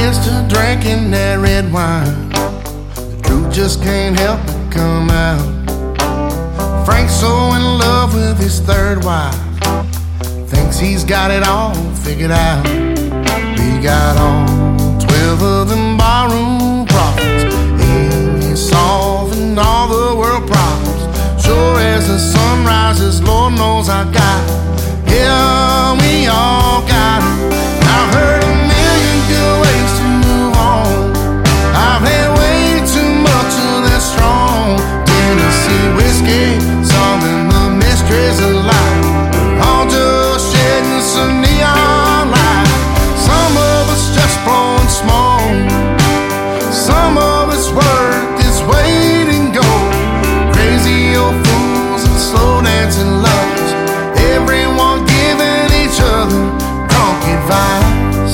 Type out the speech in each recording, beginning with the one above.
here's to drinking that red wine. The truth just can't help but come out. Frank's so in love with his third wife, thinks he's got it all figured out. We got all 12 of them barroom prophets, and he's solving all the world problems. Sure as the sun rises, Lord knows I got it. Yeah, we all got it. I've heard a million good ways to move on. I've had way too much of that strong Tennessee whiskey, solving the mysteries of life. All just shedding some neon light. Some of us just blowing smoke, some of us worth its weight in gold. Crazy old fools and slow dancing lovers, everyone giving each other drunk advice.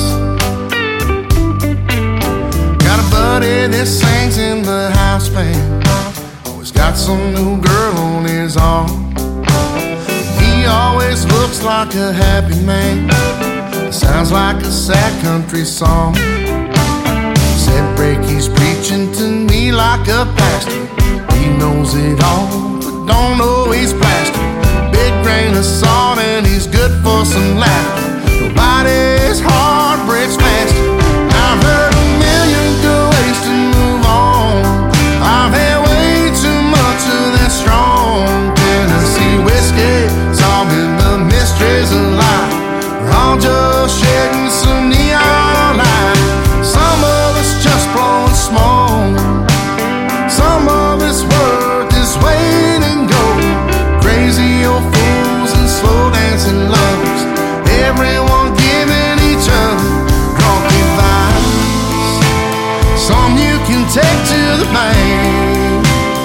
Got a buddy that sings in the house band, always got some new girl on his arm. He always looks like a happy man, sounds like a sad country song. Said break, he's preaching to me like a pastor. He knows it all, but don't know he's plastic. Big grain of salt and he's good for some laughter. Nobody's heart breaks faster. I've heard a million good ways to move on. I've had way too much of that strong Tennessee whiskey, solving the mysteries of life. We're all just shedding some neon light. Some of us just blowing smoke, some of us worth its weight in gold. Crazy old fools and slow dancing lovers, everyone giving each other drunk advice. Some you can take to the bank,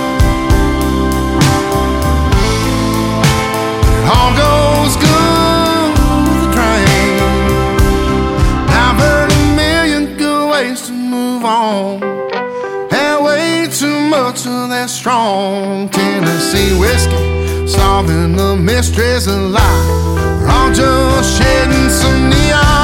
it all goes good with the train. I've heard a million good ways to move on. Had way too much of that strong Tennessee whiskey, solving the mysteries of life. We're all just shedding some neon